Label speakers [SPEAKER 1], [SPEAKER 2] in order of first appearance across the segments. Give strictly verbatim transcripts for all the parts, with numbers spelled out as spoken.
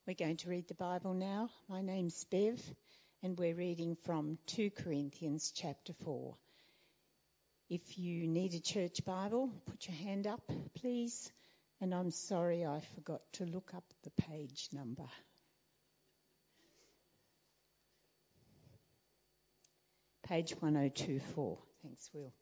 [SPEAKER 1] We're going to read the Bible now. My name's Bev, and we're reading from Second Corinthians chapter four. If you need a church Bible, put your hand up, please. And I'm sorry I forgot to look up the page number. Page one oh two four. Thanks, Will.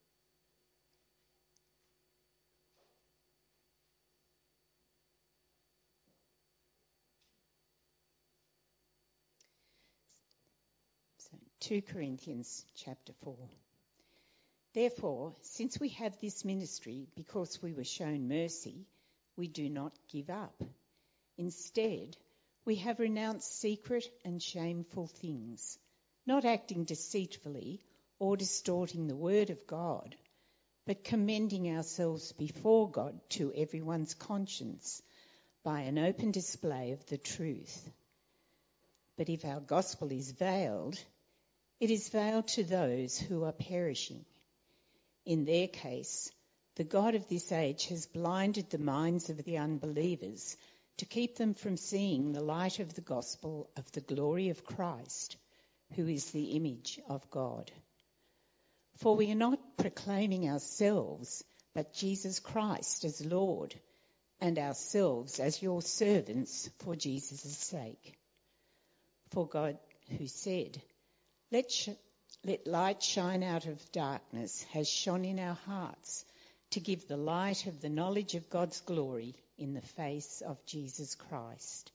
[SPEAKER 1] So, Second Corinthians chapter four. Therefore, since we have this ministry because we were shown mercy, we do not give up. Instead, we have renounced secret and shameful things, not acting deceitfully or distorting the word of God, but commending ourselves before God to everyone's conscience by an open display of the truth. But if our gospel is veiled, it is veiled to those who are perishing. In their case, the God of this age has blinded the minds of the unbelievers to keep them from seeing the light of the gospel of the glory of Christ, who is the image of God. For we are not proclaiming ourselves, but Jesus Christ as Lord, and ourselves as your servants for Jesus' sake. For God, who said, Let, sh- let light shine out of darkness, has shone in our hearts to give the light of the knowledge of God's glory in the face of Jesus Christ.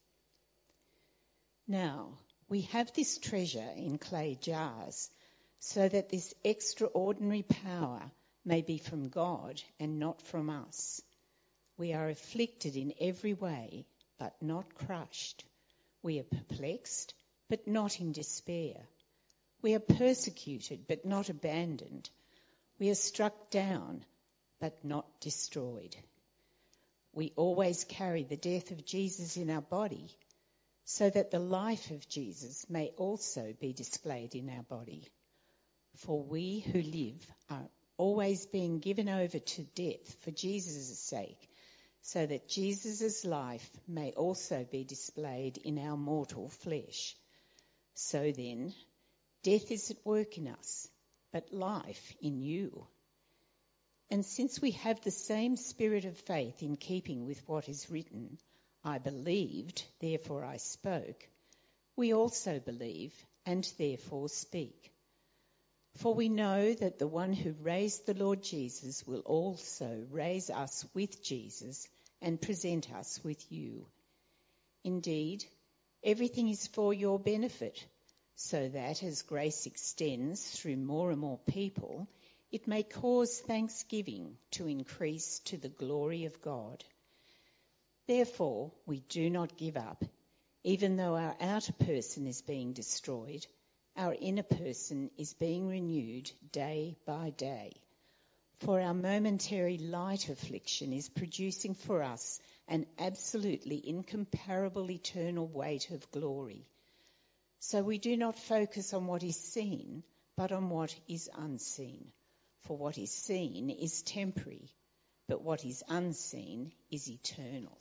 [SPEAKER 1] Now, we have this treasure in clay jars, so that this extraordinary power may be from God and not from us. We are afflicted in every way, but not crushed. We are perplexed, but not in despair. We are persecuted, but not abandoned. We are struck down, but not destroyed. We always carry the death of Jesus in our body, so that the life of Jesus may also be displayed in our body. For we who live are always being given over to death for Jesus' sake, so that Jesus' life may also be displayed in our mortal flesh. So then, death is at work in us, but life in you. And since we have the same spirit of faith in keeping with what is written, I believed, therefore I spoke, we also believe and therefore speak. For we know that the one who raised the Lord Jesus will also raise us with Jesus and present us with you. Indeed, everything is for your benefit, so that as grace extends through more and more people, it may cause thanksgiving to increase to the glory of God. Therefore, we do not give up, even though our outer person is being destroyed. Our inner person is being renewed day by day. For our momentary light affliction is producing for us an absolutely incomparable eternal weight of glory. So we do not focus on what is seen, but on what is unseen. For what is seen is temporary, but what is unseen is eternal.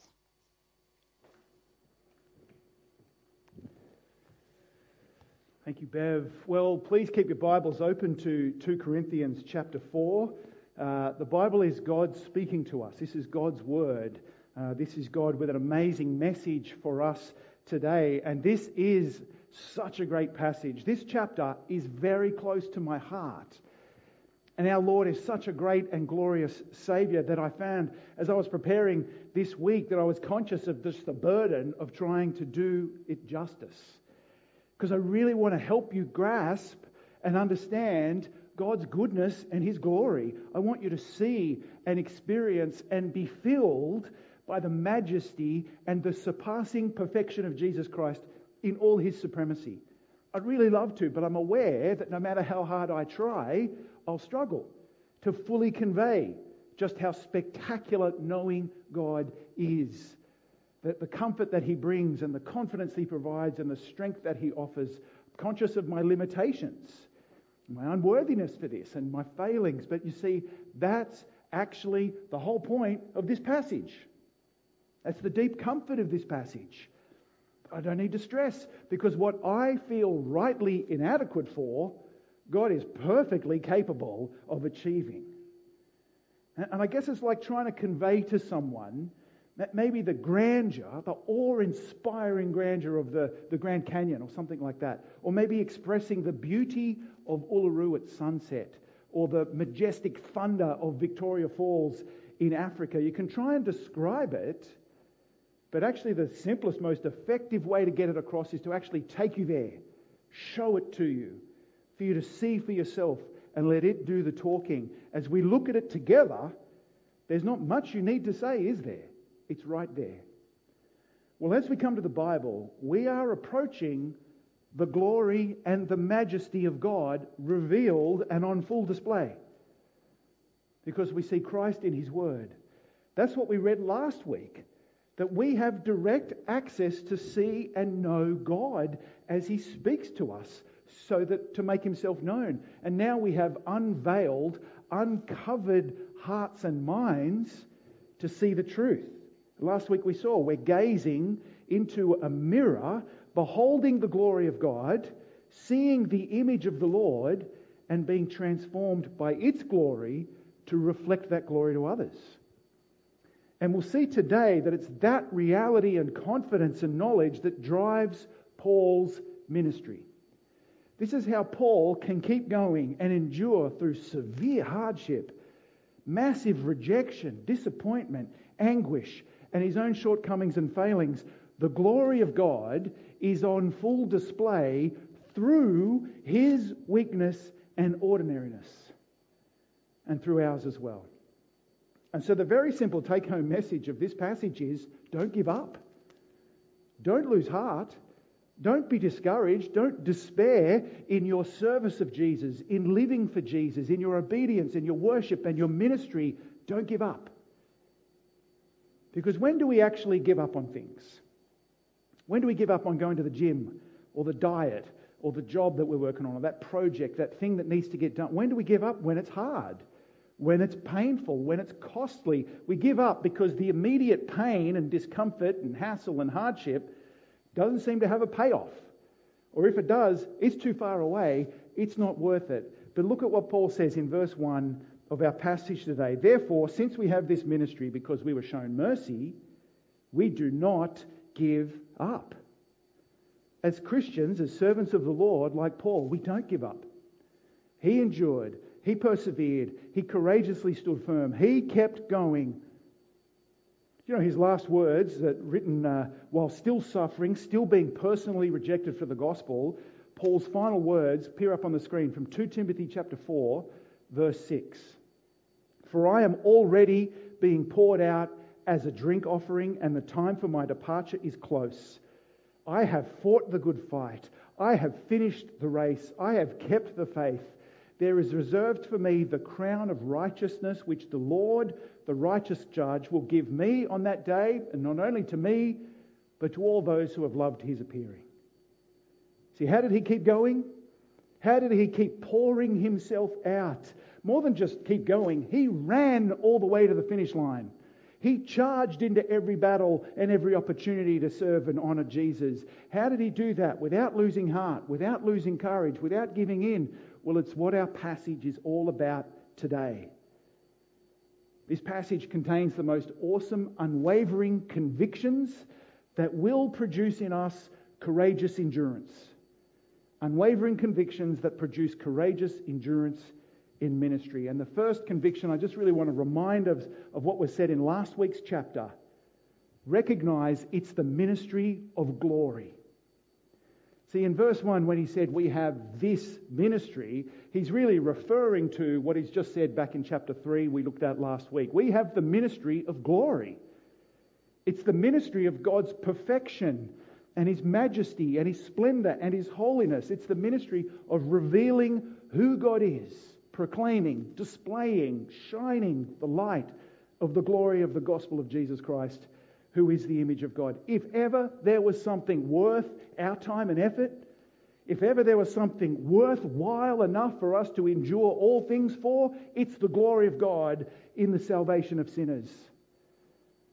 [SPEAKER 2] Thank you, Bev. Well, please keep your Bibles open to Second Corinthians chapter four. Uh, the Bible is God speaking to us. This is God's word. Uh, this is God with an amazing message for us today. And this is such a great passage. This chapter is very close to my heart. And our Lord is such a great and glorious Saviour that I found as I was preparing this week that I was conscious of just the burden of trying to do it justice. Because I really want to help you grasp and understand God's goodness and His glory. I want you to see and experience and be filled by the majesty and the surpassing perfection of Jesus Christ in all His supremacy. I'd really love to, but I'm aware that no matter how hard I try, I'll struggle to fully convey just how spectacular knowing God is. The, the comfort that He brings and the confidence He provides and the strength that He offers. Conscious of my limitations, my unworthiness for this and my failings. But you see, that's actually the whole point of this passage. That's the deep comfort of this passage. I don't need to stress, because what I feel rightly inadequate for, God is perfectly capable of achieving. And I guess it's like trying to convey to someone that maybe the grandeur, the awe-inspiring grandeur of the, the Grand Canyon or something like that. Or maybe expressing the beauty of Uluru at sunset, or the majestic thunder of Victoria Falls in Africa. You can try and describe it, but actually the simplest, most effective way to get it across is to actually take you there, show it to you, for you to see for yourself, and let it do the talking. As we look at it together, there's not much you need to say, is there? It's right there. Well, as we come to the Bible, we are approaching the glory and the majesty of God revealed and on full display, because we see Christ in His Word. That's what we read last week, that we have direct access to see and know God as He speaks to us, so that to make Himself known. And now we have unveiled, uncovered hearts and minds to see the truth. Last week we saw we're gazing into a mirror, beholding the glory of God, seeing the image of the Lord, and being transformed by its glory to reflect that glory to others. And we'll see today that it's that reality and confidence and knowledge that drives Paul's ministry. This is how Paul can keep going and endure through severe hardship, massive rejection, disappointment, anguish, and his own shortcomings and failings. The glory of God is on full display through his weakness and ordinariness, and through ours as well. And so the very simple take-home message of this passage is, don't give up. Don't lose heart. Don't be discouraged. Don't despair in your service of Jesus, in living for Jesus, in your obedience, in your worship and your ministry. Don't give up. Because when do we actually give up on things? When do we give up on going to the gym, or the diet, or the job that we're working on, or that project, that thing that needs to get done? When do we give up? When it's hard, when it's painful, when it's costly. We give up because the immediate pain and discomfort and hassle and hardship doesn't seem to have a payoff. Or if it does, it's too far away, it's not worth it. But look at what Paul says in verse one of our passage today. Therefore, since we have this ministry because we were shown mercy, we do not give up. As Christians, as servants of the Lord, like Paul, we don't give up. He endured, he persevered, he courageously stood firm, he kept going. You know, his last words, that written uh, while still suffering, still being personally rejected for the gospel, Paul's final words appear up on the screen from Second Timothy chapter four, verse six. For I am already being poured out as a drink offering, and the time for my departure is close. I have fought the good fight. I have finished the race. I have kept the faith. There is reserved for me the crown of righteousness, which the Lord, the righteous judge, will give me on that day, and not only to me, but to all those who have loved his appearing. See, how did he keep going? How did he keep pouring himself out? More than just keep going, he ran all the way to the finish line. He charged into every battle and every opportunity to serve and honour Jesus. How did he do that? Without losing heart, without losing courage, without giving in. Well, it's what our passage is all about today. This passage contains the most awesome, unwavering convictions that will produce in us courageous endurance. Unwavering convictions that produce courageous endurance in ministry. And the first conviction, I just really want to remind of, of what was said in last week's chapter. Recognize it's the ministry of glory. See, in verse one, when he said we have this ministry, he's really referring to what he's just said back in chapter three we looked at last week. We have the ministry of glory. It's the ministry of God's perfection and his majesty and his splendor and his holiness. It's the ministry of revealing who God is, proclaiming, displaying, shining the light of the glory of the gospel of Jesus Christ, who is the image of God. If ever there was something worth our time and effort, if ever there was something worthwhile enough for us to endure all things for, it's the glory of God in the salvation of sinners.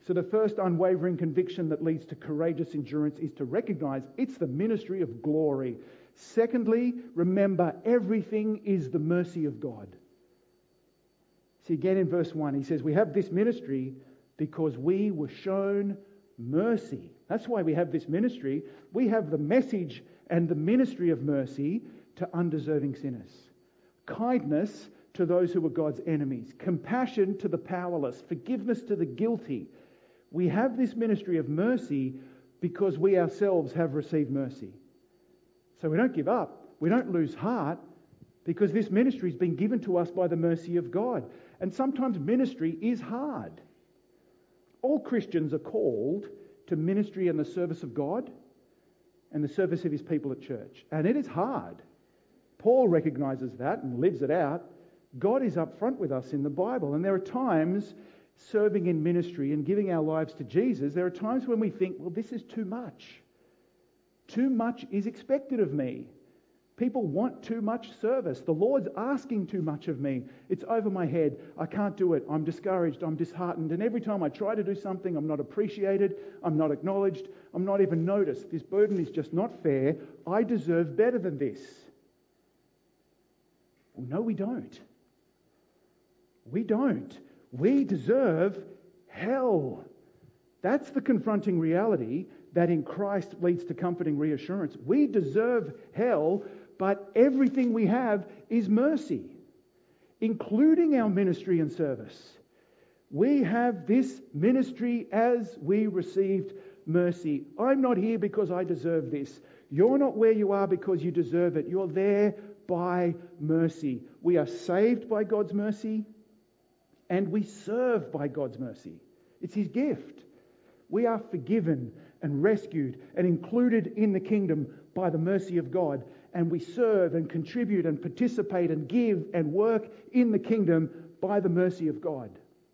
[SPEAKER 2] So the first unwavering conviction that leads to courageous endurance is to recognize it's the ministry of glory. Secondly, remember everything is the mercy of God. See again in verse one, he says, we have this ministry because we were shown mercy. That's why we have this ministry. We have the message and the ministry of mercy to undeserving sinners. Kindness to those who were God's enemies. Compassion to the powerless. Forgiveness to the guilty. We have this ministry of mercy because we ourselves have received mercy. So we don't give up. We don't lose heart because this ministry has been given to us by the mercy of God. And sometimes ministry is hard. All Christians are called to ministry and the service of God and the service of his people at church. And it is hard. Paul recognises that and lives it out. God is up front with us in the Bible. And there are times serving in ministry and giving our lives to Jesus, there are times when we think, well, this is too much. Too much is expected of me. People want too much service. The Lord's asking too much of me. It's over my head. I can't do it. I'm discouraged. I'm disheartened. And every time I try to do something, I'm not appreciated. I'm not acknowledged. I'm not even noticed. This burden is just not fair. I deserve better than this. Well, no, we don't. We don't. We deserve hell. That's the confronting reality that in Christ leads to comforting reassurance. We deserve hell, but everything we have is mercy, including our ministry and service. We have this ministry as we received mercy. I'm not here because I deserve this. You're not where you are because you deserve it. You're there by mercy. We are saved by God's mercy, and we serve by God's mercy. It's his gift. We are forgiven and rescued and included in the kingdom by the mercy of God. And we serve and contribute and participate and give and work in the kingdom by the mercy of God.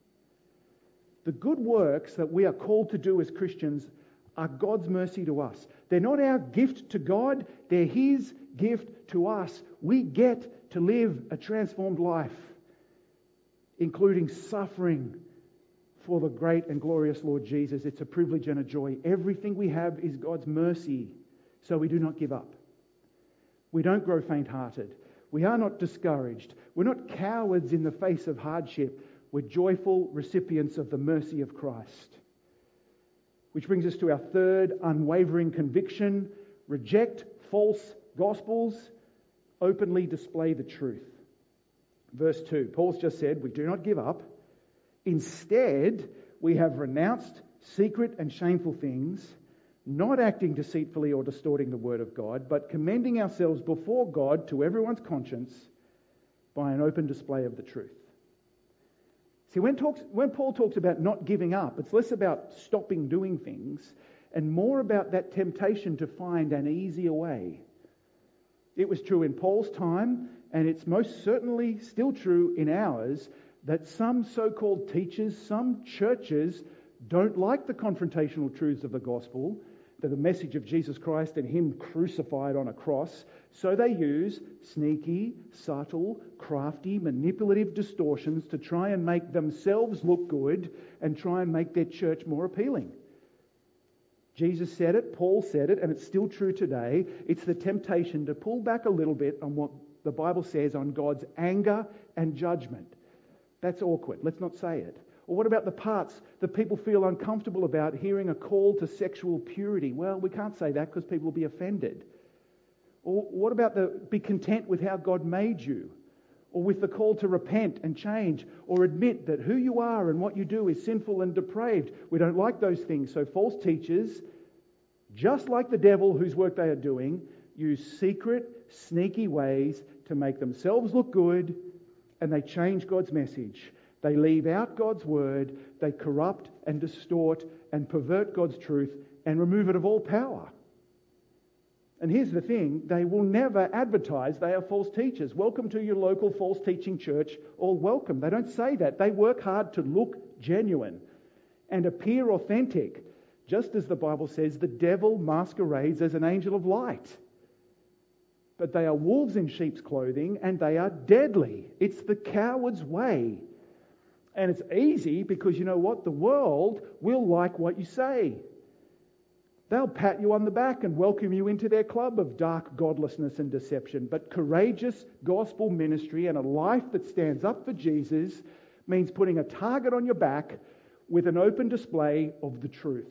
[SPEAKER 2] The good works that we are called to do as Christians are God's mercy to us. They're not our gift to God, they're his gift to us. We get to live a transformed life, including suffering for the great and glorious Lord Jesus. It's a privilege and a joy. Everything we have is God's mercy, so we do not give up. We don't grow faint-hearted. We are not discouraged. We're not cowards in the face of hardship. We're joyful recipients of the mercy of Christ. Which brings us to our third unwavering conviction: reject false gospels, openly display the truth. Verse two, Paul's just said, we do not give up. Instead, we have renounced secret and shameful things, not acting deceitfully or distorting the word of God, but commending ourselves before God to everyone's conscience by an open display of the truth. See, when, talks, when Paul talks about not giving up, it's less about stopping doing things and more about that temptation to find an easier way. It was true in Paul's time, and it's most certainly still true in ours, that some so-called teachers, some churches don't like the confrontational truths of the gospel, that the message of Jesus Christ and him crucified on a cross, so they use sneaky, subtle, crafty, manipulative distortions to try and make themselves look good and try and make their church more appealing. Jesus said it, Paul said it, and it's still true today. It's the temptation to pull back a little bit on what the Bible says on God's anger and judgment. That's awkward. Let's not say it. Or what about the parts that people feel uncomfortable about hearing a call to sexual purity? Well, we can't say that because people will be offended. Or what about the be content with how God made you? Or with the call to repent and change, or admit that who you are and what you do is sinful and depraved. We don't like those things. So false teachers, just like the devil whose work they are doing, use secret, sneaky ways to make themselves look good, and they change God's message. They leave out God's word, they corrupt and distort and pervert God's truth and remove it of all power. And here's the thing, they will never advertise they are false teachers. Welcome to your local false teaching church, all welcome. They don't say that. They work hard to look genuine and appear authentic, just as the Bible says the devil masquerades as an angel of light. But they are wolves in sheep's clothing, and they are deadly. It's the coward's way. And it's easy because you know what? The world will like what you say. They'll pat you on the back and welcome you into their club of dark godlessness and deception. But courageous gospel ministry and a life that stands up for Jesus means putting a target on your back with an open display of the truth.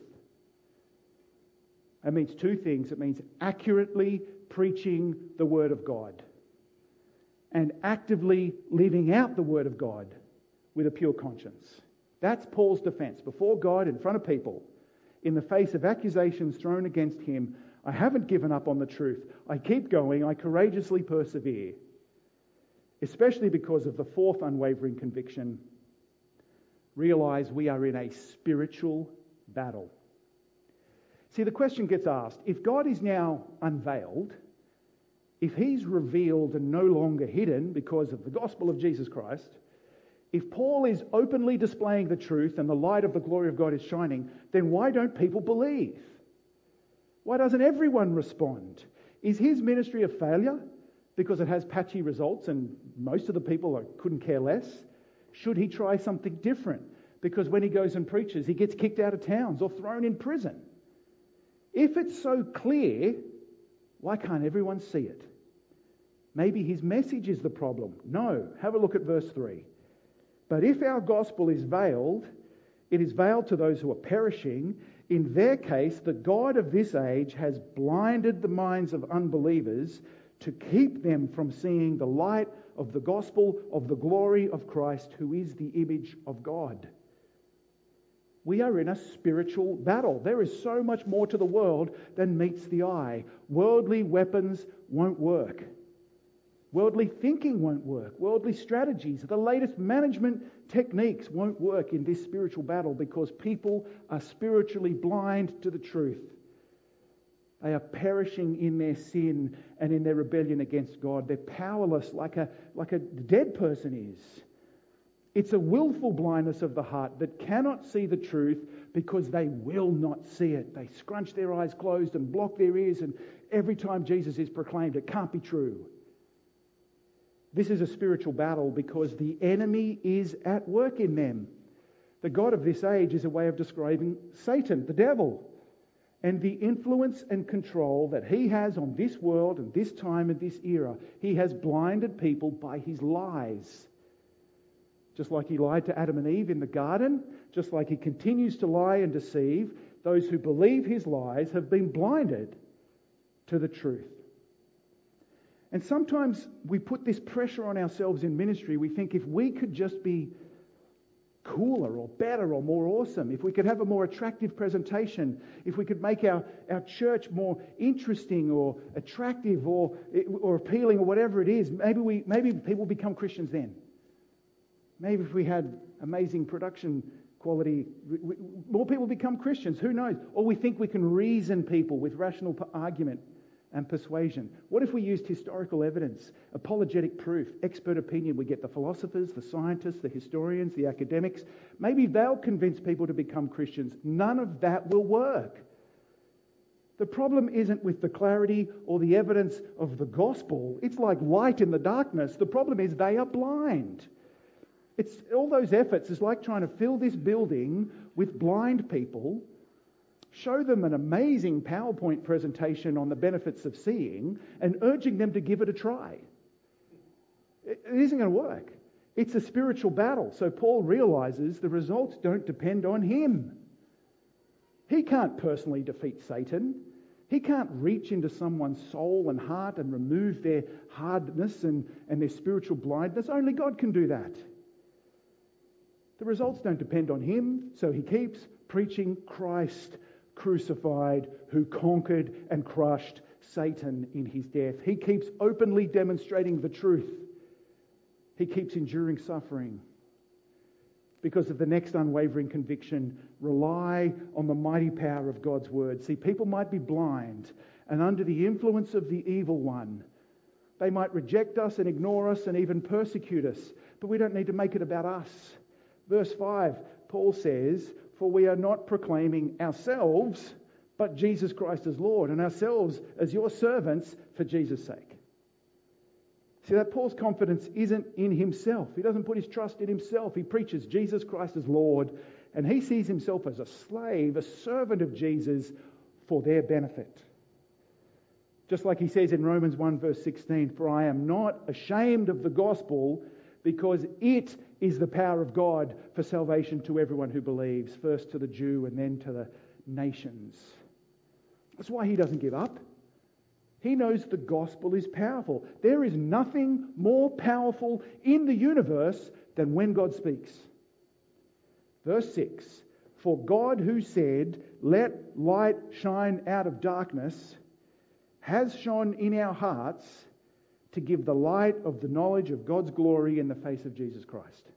[SPEAKER 2] It means two things. It means accurately preaching the Word of God and actively living out the Word of God with a pure conscience. That's Paul's defense before God in front of people. In the face of accusations thrown against him, I haven't given up on the truth. I keep going. I courageously persevere. Especially because of the fourth unwavering conviction. Realize we are in a spiritual battle. See, the question gets asked, if God is now unveiled, if he's revealed and no longer hidden because of the gospel of Jesus Christ, if Paul is openly displaying the truth and the light of the glory of God is shining, then why don't people believe? Why doesn't everyone respond? Is his ministry a failure because it has patchy results and most of the people couldn't care less? Should he try something different? Because when he goes and preaches, he gets kicked out of towns or thrown in prison. If it's so clear, why can't everyone see it? Maybe his message is the problem. No. Have a look at verse three. But if our gospel is veiled, it is veiled to those who are perishing. In their case, the God of this age has blinded the minds of unbelievers to keep them from seeing the light of the gospel of the glory of Christ, who is the image of God. We are in a spiritual battle. There is so much more to the world than meets the eye. Worldly weapons won't work. Worldly thinking won't work. Worldly strategies, the latest management techniques won't work in this spiritual battle because people are spiritually blind to the truth. They are perishing in their sin and in their rebellion against God. They're powerless like a, like a dead person is. It's a willful blindness of the heart that cannot see the truth because they will not see it. They scrunch their eyes closed and block their ears, and every time Jesus is proclaimed, it can't be true. This is a spiritual battle because the enemy is at work in them. The God of this age is a way of describing Satan, the devil, and the influence and control that he has on this world and this time and this era. He has blinded people by his lies. Just like he lied to Adam and Eve in the garden, just like he continues to lie and deceive, those who believe his lies have been blinded to the truth. And sometimes we put this pressure on ourselves in ministry. We think if we could just be cooler or better or more awesome, if we could have a more attractive presentation, if we could make our, our church more interesting or attractive or, or appealing or whatever it is, maybe we maybe people become Christians then. Maybe if we had amazing production quality, we, we, more people become Christians. Who knows? Or we think we can reason people with rational argument and persuasion. What if we used historical evidence, apologetic proof, expert opinion? We get the philosophers, the scientists, the historians, the academics. Maybe they'll convince people to become Christians. None of that will work. The problem isn't with the clarity or the evidence of the gospel. It's like light in the darkness. The problem is they are blind. It's all those efforts is like trying to fill this building with blind people, show them an amazing PowerPoint presentation on the benefits of seeing, and urging them to give it a try. It isn't going to work. It's a spiritual battle. So Paul realizes the results don't depend on him. He can't personally defeat Satan. He can't reach into someone's soul and heart and remove their hardness and, and their spiritual blindness. Only God can do that. The results don't depend on him, so he keeps preaching Christ crucified, who conquered and crushed Satan in his death. He keeps openly demonstrating the truth. He keeps enduring suffering. Because of the next unwavering conviction, rely on the mighty power of God's word. See, people might be blind and under the influence of the evil one. They might reject us and ignore us and even persecute us, but we don't need to make it about us. Verse five, Paul says, "For we are not proclaiming ourselves, but Jesus Christ as Lord, and ourselves as your servants for Jesus' sake." See, that Paul's confidence isn't in himself. He doesn't put his trust in himself. He preaches Jesus Christ as Lord, and he sees himself as a slave, a servant of Jesus for their benefit. Just like he says in Romans one verse sixteen, "For I am not ashamed of the gospel, because it is the power of God for salvation to everyone who believes, first to the Jew and then to the nations." That's why he doesn't give up. He knows the gospel is powerful. There is nothing more powerful in the universe than when God speaks. Verse six, "For God who said, 'Let light shine out of darkness,' has shone in our hearts to give the light of the knowledge of God's glory in the face of Jesus Christ."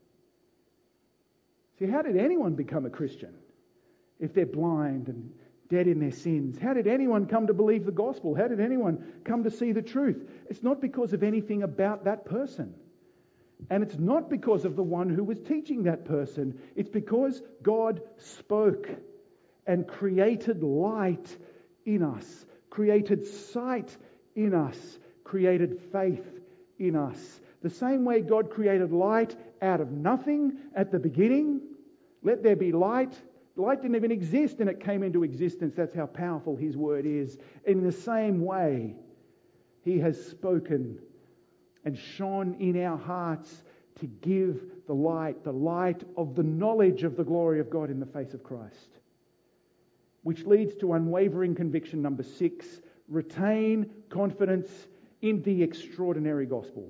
[SPEAKER 2] See, how did anyone become a Christian if they're blind and dead in their sins? How did anyone come to believe the gospel? How did anyone come to see the truth? It's not because of anything about that person. And it's not because of the one who was teaching that person. It's because God spoke and created light in us, created sight in us, created faith in us. The same way God created light out of nothing at the beginning. Let there be light. Light didn't even exist and it came into existence. That's how powerful his word is. In the same way, he has spoken and shone in our hearts to give the light, the light of the knowledge of the glory of God in the face of Christ. Which leads to unwavering conviction number six: retain confidence in the extraordinary gospel.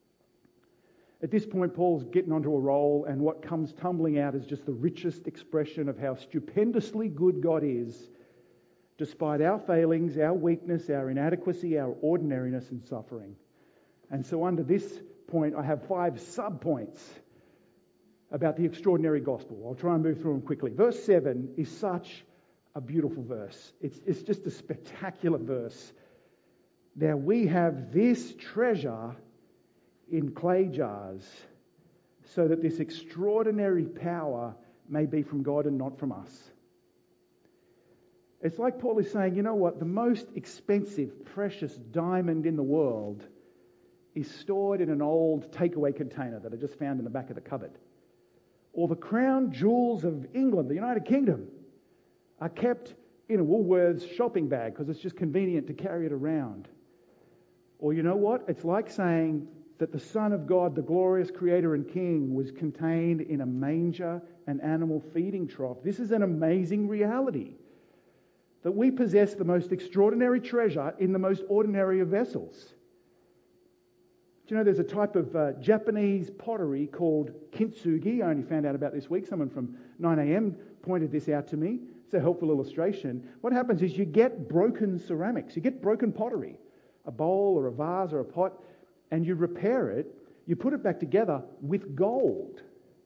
[SPEAKER 2] At this point, Paul's getting onto a roll, and what comes tumbling out is just the richest expression of how stupendously good God is, despite our failings, our weakness, our inadequacy, our ordinariness and suffering. And so under this point, I have five sub-points about the extraordinary gospel. I'll try and move through them quickly. Verse seven is such a beautiful verse. It's, it's just a spectacular verse. "Now we have this treasure in clay jars, so that this extraordinary power may be from God and not from us." It's like Paul is saying, you know what? The most expensive, precious diamond in the world is stored in an old takeaway container that I just found in the back of the cupboard. Or the crown jewels of England, the United Kingdom, are kept in a Woolworths shopping bag because it's just convenient to carry it around. Or you know what? It's like saying that the Son of God, the glorious Creator and King, was contained in a manger, an animal feeding trough. This is an amazing reality. That we possess the most extraordinary treasure in the most ordinary of vessels. Do you know there's a type of uh, Japanese pottery called kintsugi? I only found out about this week. Someone from nine a.m. pointed this out to me. It's a helpful illustration. What happens is you get broken ceramics. You get broken pottery. A bowl or a vase or a pot. And you repair it, you put it back together with gold.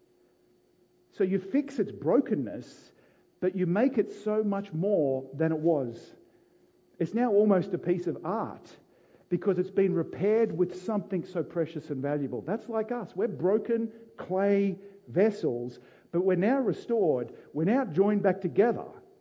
[SPEAKER 2] So you fix its brokenness, but you make it so much more than it was. It's now almost a piece of art because it's been repaired with something so precious and valuable. That's like us. We're broken clay vessels, but we're now restored. We're now joined back together.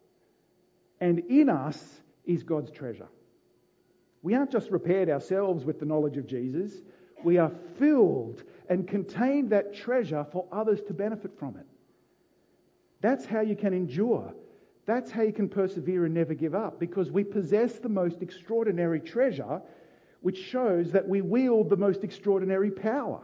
[SPEAKER 2] And in us is God's treasure. We aren't just repaired ourselves with the knowledge of Jesus. We are filled and contain that treasure for others to benefit from it. That's how you can endure. That's how you can persevere and never give up, because we possess the most extraordinary treasure, which shows that we wield the most extraordinary power.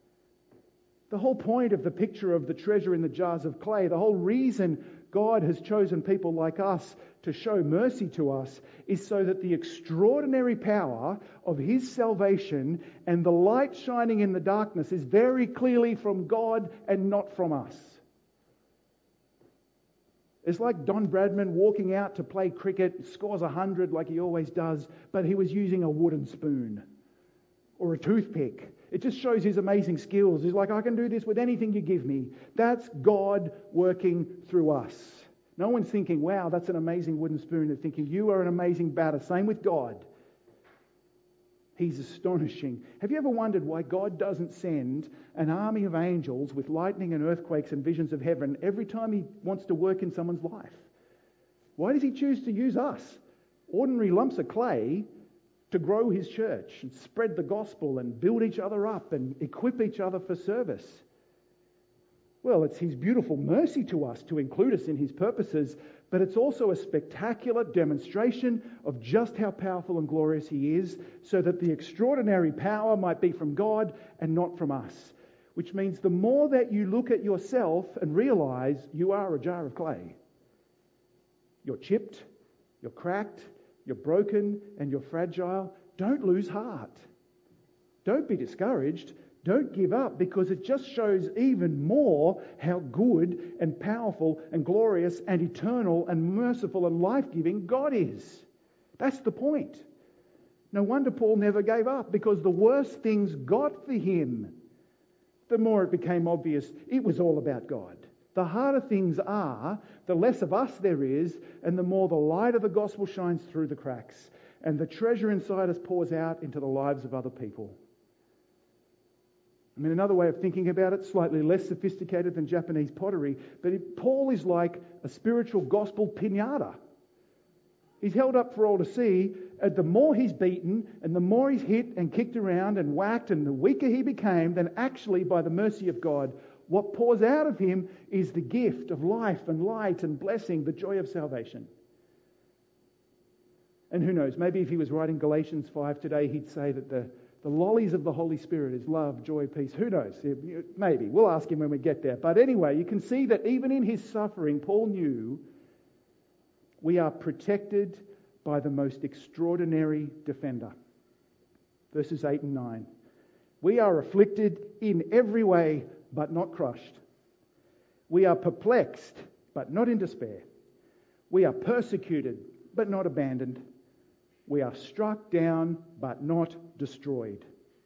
[SPEAKER 2] The whole point of the picture of the treasure in the jars of clay, the whole reason God has chosen people like us to show mercy to us, is so that the extraordinary power of His salvation and the light shining in the darkness is very clearly from God and not from us. It's like Don Bradman walking out to play cricket, scores a hundred like he always does, but he was using a wooden spoon or a toothpick. It just shows his amazing skills. He's like, I can do this with anything you give me. That's God working through us. No one's thinking, wow, that's an amazing wooden spoon. They're thinking, you are an amazing batter. Same with God. He's astonishing. Have you ever wondered why God doesn't send an army of angels with lightning and earthquakes and visions of heaven every time He wants to work in someone's life? Why does He choose to use us? Ordinary lumps of clay to grow his church and spread the gospel and build each other up and equip each other for service. Well, it's his beautiful mercy to us to include us in his purposes, but it's also a spectacular demonstration of just how powerful and glorious he is, so that the extraordinary power might be from God and not from us. Which means the more that you look at yourself and realize you are a jar of clay. You're chipped, you're cracked, you're broken, and you're fragile. Don't lose heart. Don't be discouraged. Don't give up, because it just shows even more how good and powerful and glorious and eternal and merciful and life-giving God is. That's the point. No wonder Paul never gave up, because the worse things got for him, the more it became obvious it was all about God. The harder things are, the less of us there is, and the more the light of the gospel shines through the cracks, and the treasure inside us pours out into the lives of other people. I mean, another way of thinking about it, slightly less sophisticated than Japanese pottery, but it, Paul is like a spiritual gospel piñata. He's held up for all to see, and the more he's beaten, and the more he's hit and kicked around and whacked, and the weaker he became, then actually, by the mercy of God, what pours out of him is the gift of life and light and blessing, the joy of salvation. And who knows, maybe if he was writing Galatians five today, he'd say that the The lollies of the Holy Spirit is love, joy, peace. Who knows? Maybe. We'll ask him when we get there. But anyway, you can see that even in his suffering, Paul knew we are protected by the most extraordinary defender. Verses eight and nine. We are afflicted in every way, but not crushed. We are perplexed, but not in despair. We are persecuted, but not abandoned. We are struck down, but not destroyed.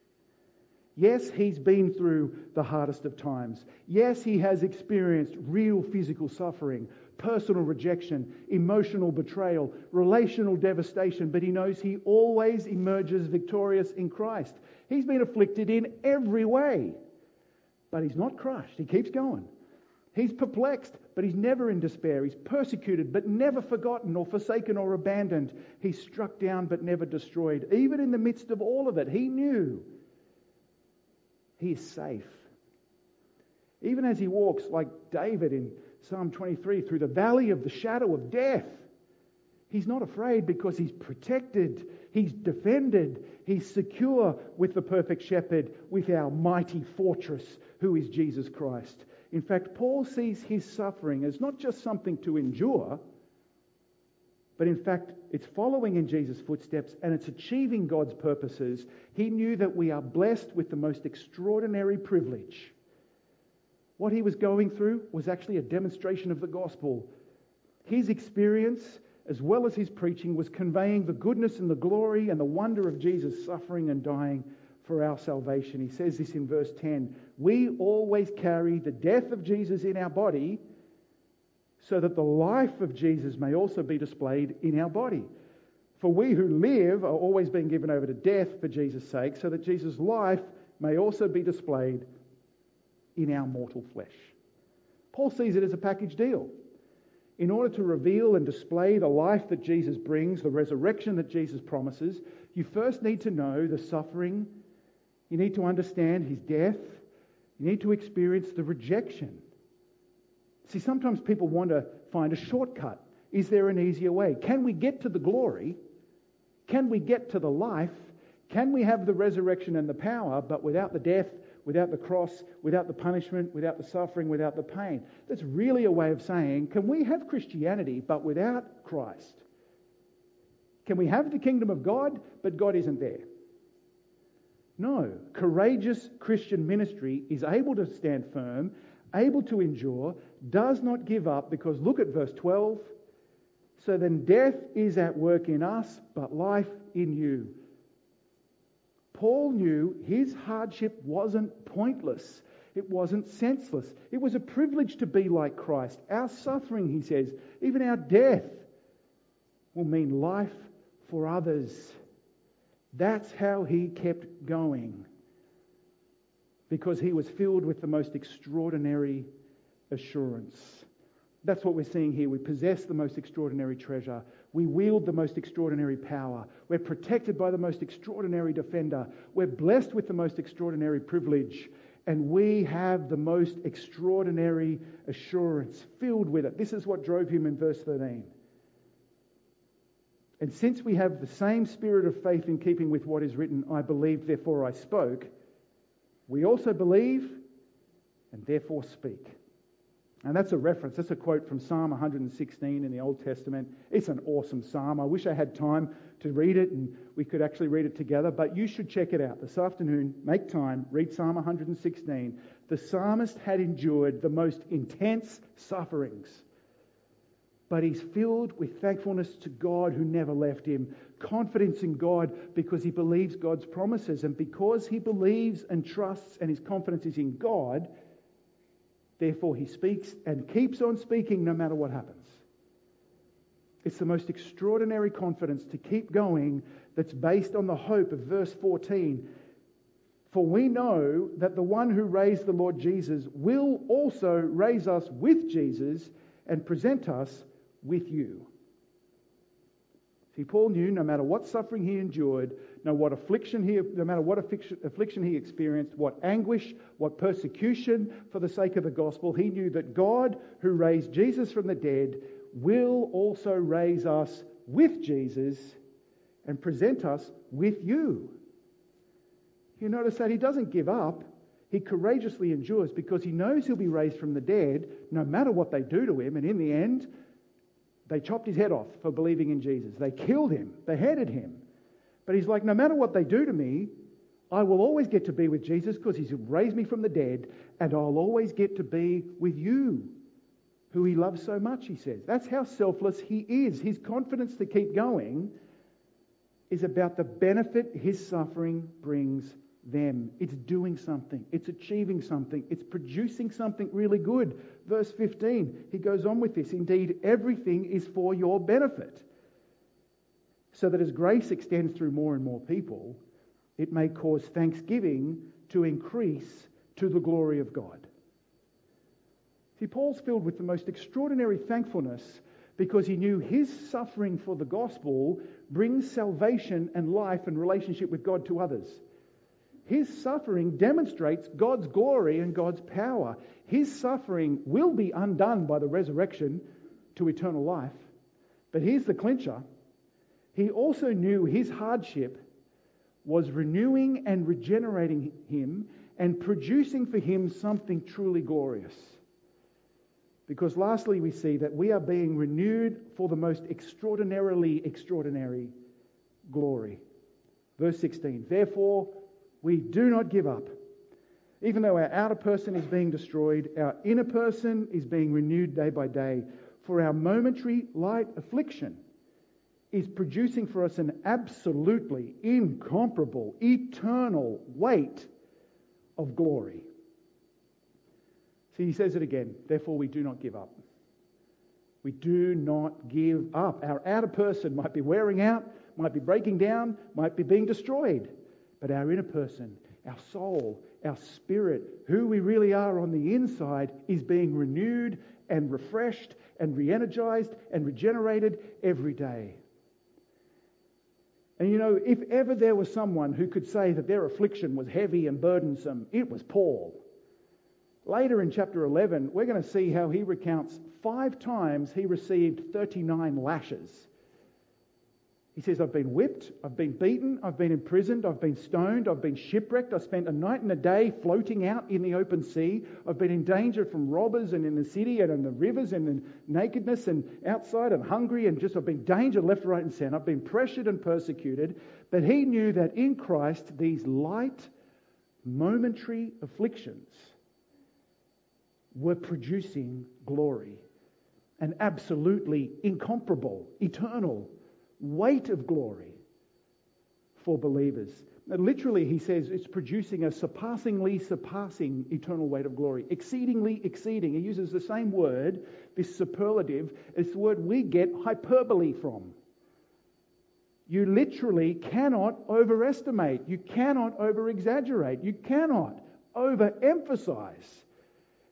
[SPEAKER 2] Yes, he's been through the hardest of times. Yes, he has experienced real physical suffering, personal rejection, emotional betrayal, relational devastation, but he knows he always emerges victorious in Christ. He's been afflicted in every way, but he's not crushed. He keeps going. He's perplexed, but he's never in despair. He's persecuted, but never forgotten or forsaken or abandoned. He's struck down, but never destroyed. Even in the midst of all of it, he knew he is safe. Even as he walks, like David in Psalm twenty-three, through the valley of the shadow of death, he's not afraid, because he's protected, he's defended, he's secure with the perfect shepherd, with our mighty fortress, who is Jesus Christ. In fact, Paul sees his suffering as not just something to endure, but in fact, it's following in Jesus' footsteps and it's achieving God's purposes. He knew that we are blessed with the most extraordinary privilege. What he was going through was actually a demonstration of the gospel. His experience, as well as his preaching, was conveying the goodness and the glory and the wonder of Jesus suffering and dying for our salvation. He says this in verse ten. We always carry the death of Jesus in our body, so that the life of Jesus may also be displayed in our body. For we who live are always being given over to death for Jesus' sake, so that Jesus' life may also be displayed in our mortal flesh. Paul sees it as a package deal. In order to reveal and display the life that Jesus brings, the resurrection that Jesus promises, you first need to know the suffering. You need to understand his death. You need to experience the rejection. See, sometimes people want to find a shortcut. Is there an easier way? Can we get to the glory? Can we get to the life? Can we have the resurrection and the power, but without the death, without the cross, without the punishment, without the suffering, without the pain? That's really a way of saying, can we have Christianity, but without Christ? Can we have the kingdom of God, but God isn't there? No. Courageous Christian ministry is able to stand firm, able to endure, does not give up, because look at verse twelve. So then death is at work in us, but life in you. Paul knew his hardship wasn't pointless. It wasn't senseless. It was a privilege to be like Christ. Our suffering, he says, even our death, will mean life for others. That's how he kept going, because he was filled with the most extraordinary assurance. That's what we're seeing here. We possess the most extraordinary treasure. We wield the most extraordinary power. We're protected by the most extraordinary defender. We're blessed with the most extraordinary privilege. And we have the most extraordinary assurance filled with it. This is what drove him in verse thirteen. And since we have the same spirit of faith in keeping with what is written, I believed, therefore I spoke, we also believe and therefore speak. And that's a reference, that's a quote from Psalm one hundred sixteen in the Old Testament. It's an awesome psalm. I wish I had time to read it and we could actually read it together, but you should check it out this afternoon. Make time, read Psalm one hundred sixteen. The psalmist had endured the most intense sufferings, but he's filled with thankfulness to God who never left him, confidence in God because he believes God's promises, and because he believes and trusts and his confidence is in God, therefore he speaks and keeps on speaking no matter what happens. It's the most extraordinary confidence to keep going that's based on the hope of verse fourteen. For we know that the one who raised the Lord Jesus will also raise us with Jesus and present us with you. See, Paul knew no matter what suffering he endured, no what affliction he, no matter what affliction, affliction he experienced, what anguish, what persecution for the sake of the gospel, he knew that God, who raised Jesus from the dead, will also raise us with Jesus and present us with you. You notice that he doesn't give up. He courageously endures because he knows he'll be raised from the dead no matter what they do to him. And in the end, they chopped his head off for believing in Jesus. They killed him, beheaded him. But he's like, no matter what they do to me, I will always get to be with Jesus because he's raised me from the dead, and I'll always get to be with you, who he loves so much, he says. That's how selfless he is. His confidence to keep going is about the benefit his suffering brings them. It's doing something. It's achieving something. It's producing something really good. Verse fifteen, he goes on with this. Indeed, everything is for your benefit, so that as grace extends through more and more people, it may cause thanksgiving to increase to the glory of God. See, Paul's filled with the most extraordinary thankfulness because he knew his suffering for the gospel brings salvation and life and relationship with God to others. His suffering demonstrates God's glory and God's power. His suffering will be undone by the resurrection to eternal life. But here's the clincher. He also knew his hardship was renewing and regenerating him and producing for him something truly glorious. Because lastly, we see that we are being renewed for the most extraordinarily extraordinary glory. Verse sixteen, therefore, we do not give up. Even though our outer person is being destroyed, our inner person is being renewed day by day. For our momentary light affliction is producing for us an absolutely incomparable, eternal weight of glory. See, he says it again. Therefore, we do not give up. We do not give up. Our outer person might be wearing out, might be breaking down, might be being destroyed. But our inner person, our soul, our spirit, who we really are on the inside, is being renewed and refreshed and re-energized and regenerated every day. And you know, if ever there was someone who could say that their affliction was heavy and burdensome, it was Paul. Later in chapter eleven, we're going to see how he recounts five times he received thirty-nine lashes. He says, I've been whipped, I've been beaten, I've been imprisoned, I've been stoned, I've been shipwrecked, I spent a night and a day floating out in the open sea, I've been in danger from robbers and in the city and in the rivers and in nakedness and outside and hungry and just I've been danger left, right and centre. I've been pressured and persecuted. But he knew that in Christ these light, momentary afflictions were producing glory, an absolutely incomparable, eternal weight of glory for believers. And literally, he says it's producing a surpassingly surpassing eternal weight of glory. Exceedingly exceeding. He uses the same word, this superlative, as the word we get hyperbole from. You literally cannot overestimate. You cannot over-exaggerate. You cannot overemphasize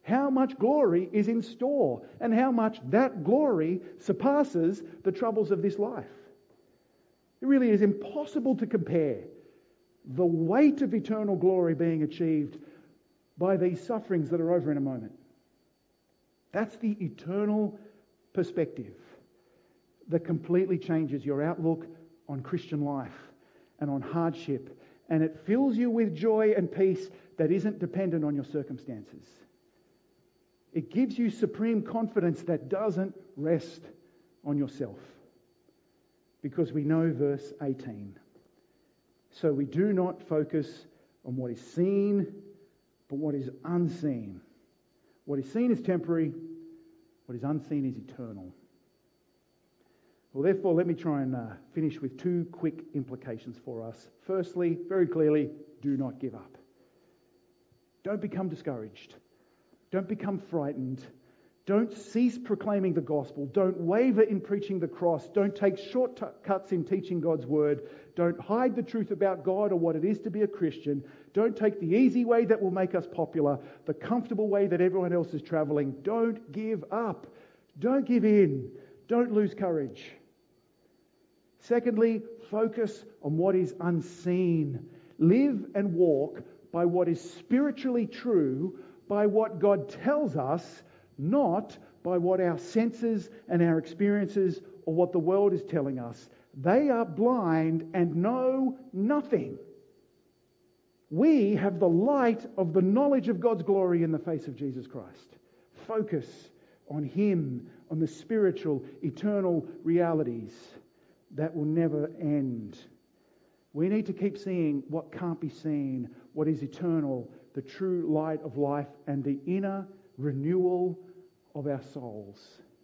[SPEAKER 2] how much glory is in store and how much that glory surpasses the troubles of this life. It really is impossible to compare the weight of eternal glory being achieved by these sufferings that are over in a moment. That's the eternal perspective that completely changes your outlook on Christian life and on hardship, and it fills you with joy and peace that isn't dependent on your circumstances. It gives you supreme confidence that doesn't rest on yourself. Because we know verse eighteen. So we do not focus on what is seen, but what is unseen. What is seen is temporary, what is unseen is eternal. Well, therefore, let me try and uh, finish with two quick implications for us. Firstly, very clearly, do not give up. Don't become discouraged. Don't become frightened. Don't cease proclaiming the gospel. Don't waver in preaching the cross. Don't take shortcuts in teaching God's word. Don't hide the truth about God or what it is to be a Christian. Don't take the easy way that will make us popular, the comfortable way that everyone else is travelling. Don't give up. Don't give in. Don't lose courage. Secondly, focus on what is unseen. Live and walk by what is spiritually true, by what God tells us, not by what our senses and our experiences or what the world is telling us. They are blind and know nothing. We have the light of the knowledge of God's glory in the face of Jesus Christ. Focus on Him, on the spiritual, eternal realities that will never end. We need to keep seeing what can't be seen, what is eternal, the true light of life and the inner renewal of our souls.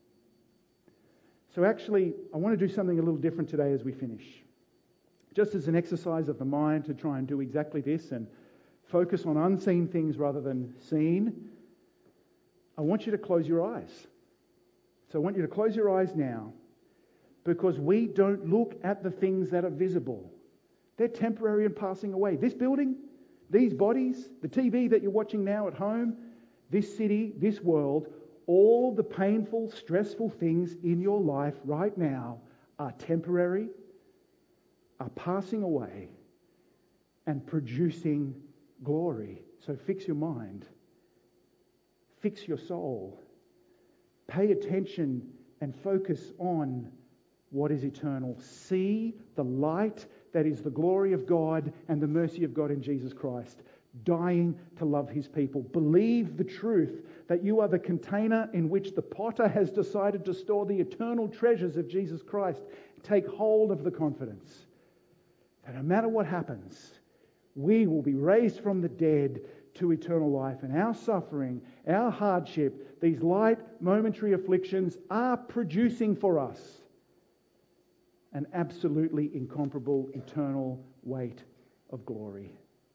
[SPEAKER 2] So actually, I want to do something a little different today as we finish. Just as an exercise of the mind to try and do exactly this and focus on unseen things rather than seen, I want you to close your eyes. So I want you to close your eyes now, because we don't look at the things that are visible. They're temporary and passing away. This building, these bodies, the T V that you're watching now at home, this city, this world, all the painful, stressful things in your life right now are temporary, are passing away, and producing glory. So fix your mind. Fix your soul. Pay attention and focus on what is eternal. See the light that is the glory of God and the mercy of God in Jesus Christ, dying to love His people. Believe the truth that you are the container in which the potter has decided to store the eternal treasures of Jesus Christ. Take hold of the confidence that no matter what happens, we will be raised from the dead to eternal life, and our suffering, our hardship, these light momentary afflictions are producing for us an absolutely incomparable eternal weight of glory.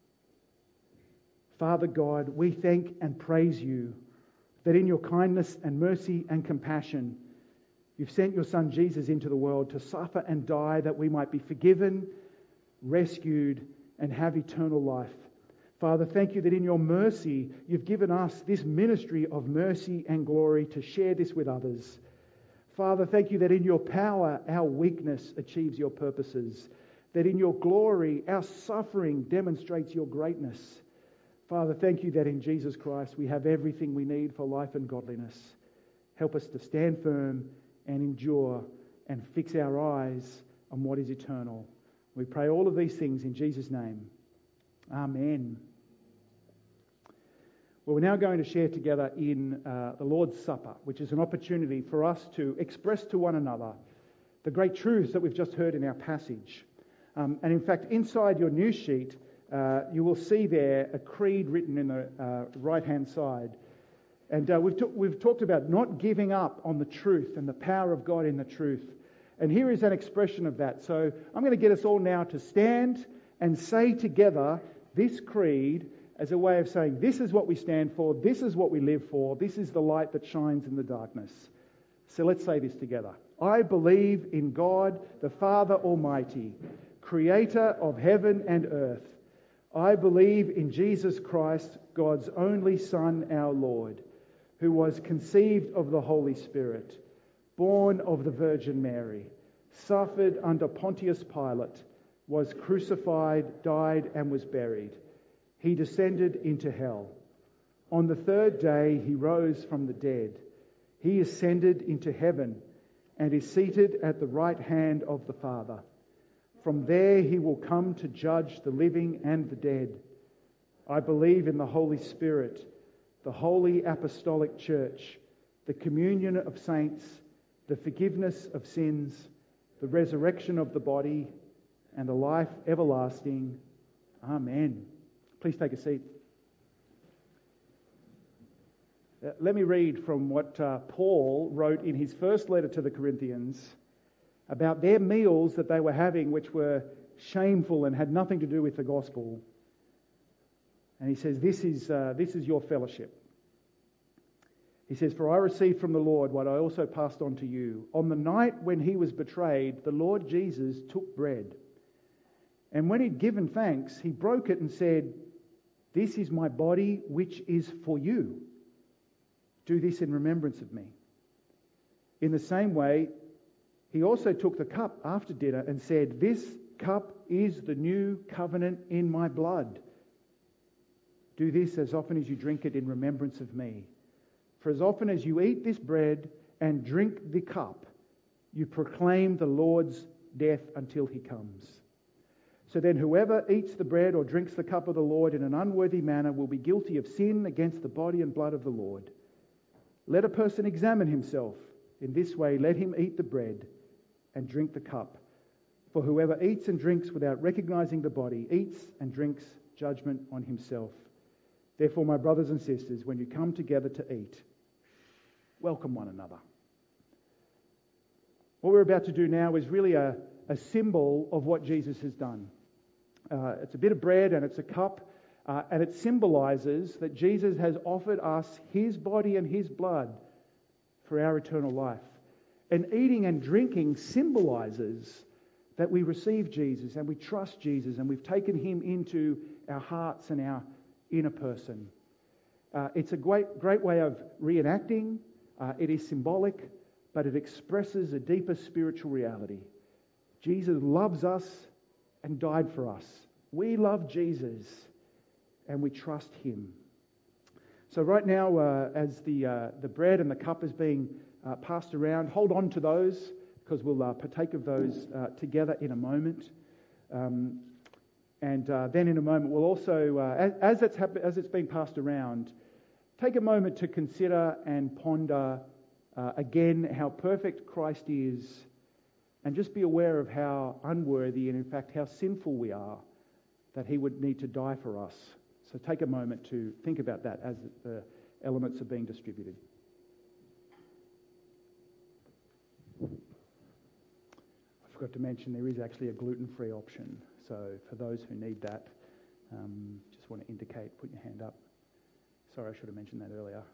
[SPEAKER 2] Father God, we thank and praise You that in Your kindness and mercy and compassion, You've sent Your Son Jesus into the world to suffer and die that we might be forgiven, rescued, and have eternal life. Father, thank You that in Your mercy, You've given us this ministry of mercy and glory to share this with others. Father, thank You that in Your power, our weakness achieves Your purposes. That in Your glory, our suffering demonstrates Your greatness. Father, thank You that in Jesus Christ we have everything we need for life and godliness. Help us to stand firm and endure and fix our eyes on what is eternal. We pray all of these things in Jesus' name. Amen. Well, we're now going to share together in uh, the Lord's Supper, which is an opportunity for us to express to one another the great truths that we've just heard in our passage. Um, and in fact, inside your news sheet, uh, you will see there a creed written in the uh, right-hand side. And uh, we've, t- we've talked about not giving up on the truth and the power of God in the truth. And here is an expression of that. So I'm going to get us all now to stand and say together this creed as a way of saying, this is what we stand for, this is what we live for, this is the light that shines in the darkness. So let's say this together. I believe in God, the Father Almighty, creator of heaven and earth. I believe in Jesus Christ, God's only Son, our Lord, who was conceived of the Holy Spirit, born of the Virgin Mary, suffered under Pontius Pilate, was crucified, died, and was buried. He descended into hell. On the third day he rose from the dead. He ascended into heaven and is seated at the right hand of the Father. From there he will come to judge the living and the dead. I believe in the Holy Spirit, the holy apostolic church, the communion of saints, the forgiveness of sins, the resurrection of the body, and the life everlasting. Amen. Please take a seat. Uh, let me read from what uh, Paul wrote in his first letter to the Corinthians about their meals that they were having, which were shameful and had nothing to do with the gospel. And he says, this is, uh, this is your fellowship. He says, for I received from the Lord what I also passed on to you. On the night when he was betrayed, the Lord Jesus took bread. And when he'd given thanks, he broke it and said, this is my body which is for you. Do this in remembrance of me. In the same way, he also took the cup after dinner and said, this cup is the new covenant in my blood. Do this as often as you drink it in remembrance of me. For as often as you eat this bread and drink the cup, you proclaim the Lord's death until he comes. So then whoever eats the bread or drinks the cup of the Lord in an unworthy manner will be guilty of sin against the body and blood of the Lord. Let a person examine himself. In this way, let him eat the bread and drink the cup. For whoever eats and drinks without recognizing the body eats and drinks judgment on himself. Therefore, my brothers and sisters, when you come together to eat, welcome one another. What we're about to do now is really a, a symbol of what Jesus has done. Uh, it's a bit of bread and it's a cup, uh, and it symbolizes that Jesus has offered us his body and his blood for our eternal life. And eating and drinking symbolizes that we receive Jesus and we trust Jesus and we've taken him into our hearts and our inner person. Uh, it's a great, great way of reenacting. Uh, it is symbolic, but it expresses a deeper spiritual reality. Jesus loves us and died for us. We love Jesus and we trust him. So right now, uh, as the uh, the bread and the cup is being uh, passed around, hold on to those because we'll uh, partake of those uh, together in a moment. Um, And uh, then in a moment, we'll also, uh, as, as, it's happen- as it's being passed around, take a moment to consider and ponder uh, again how perfect Christ is, and just be aware of how unworthy and in fact how sinful we are, that he would need to die for us. So take a moment to think about that as the elements are being distributed. I forgot to mention there is actually a gluten-free option. So for those who need that, um, just want to indicate, put your hand up. Sorry, I should have mentioned that earlier.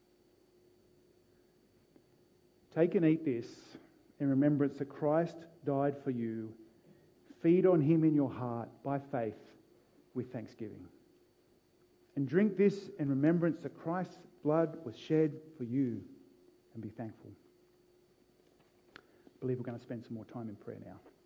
[SPEAKER 2] Take and eat this in remembrance that Christ died for you. Feed on him in your heart by faith with thanksgiving. And drink this in remembrance that Christ's blood was shed for you, and be thankful. I believe we're going to spend some more time in prayer now.